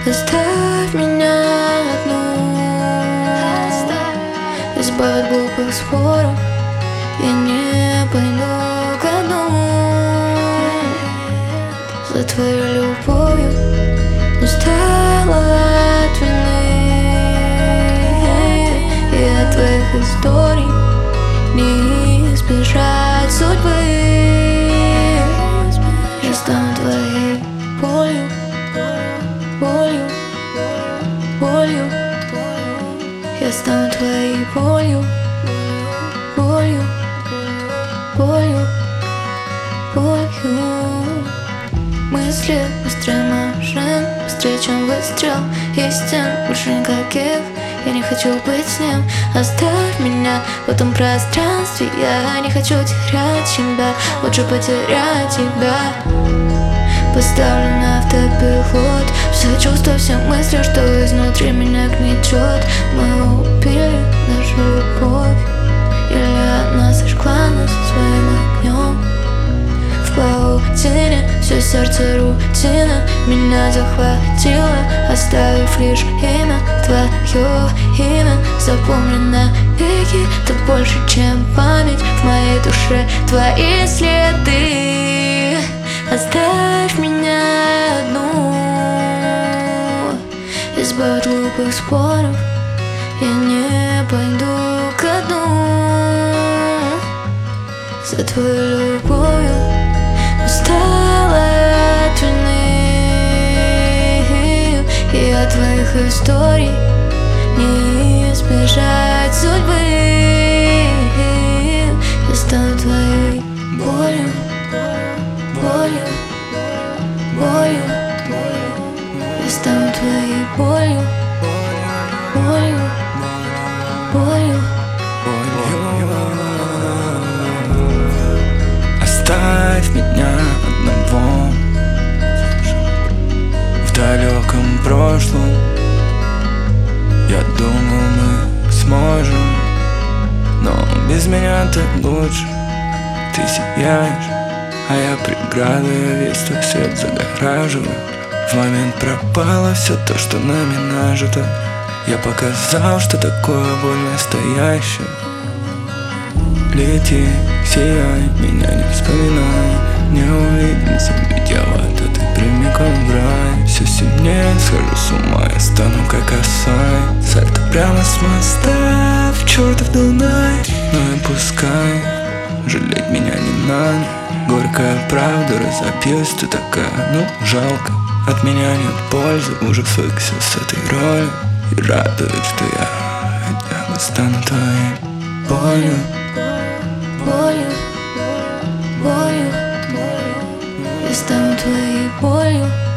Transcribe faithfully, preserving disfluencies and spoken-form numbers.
Оставь меня одну, избавь от глупых споров. Я не пойду ко дну за твоей любовью. Устала от вины и от твоих историй. Не избежать судьбы. Я стану твоей болью, болью, болью. Я стану твоей болью, болью, болью, болью. Мысли быстрее машин, быстрее, чем выстрел. Истин больше никаких, я не хочу быть с ним. Оставь меня в этом пространстве. Я не хочу терять себя, лучше потерять тебя. Поставлю на автопилот все чувства, все мысли, что изнутри меня гнетет. Мы убили нашу любовь, или она сожгла нас своим огнем. В паутине все сердце рутина меня захватила, оставив лишь имя, твое имя. Запомнено веки, ты больше, чем память. В моей душе твои следы. Оставь меня одну, избавь от глупых споров. Я не пойду ко дну за твою любовью. Устала от вины и от твоих историй. Не избежать судьбы. Я стану твоей болью, болью, болью. Я стану твоей болью, болью, болью. Оставь меня одного в далеком прошлом. Я думал, мы сможем, но без меня ты лучше. Ты сияешь, а я преграда, я весь твой свет загораживаю. В момент пропало все то, что нами нажито. Я показал, что такое боль настоящая. Лети, сияй, меня не вспоминай. Не увидимся, ведь я в это, ты прямиком в рай. Все сильнее схожу с ума, я стану как осай. Сальто прямо с моста в чертов Дунай. Ну и пускай, жалеть меня не надо. Горькая правда, разопьюсь, ты такая, ну жалко. От меня нет пользы, уже свыкся с этой ролью. И радует, что я хотя бы стану твоей болью, болью, болью. Я стану твоей болью.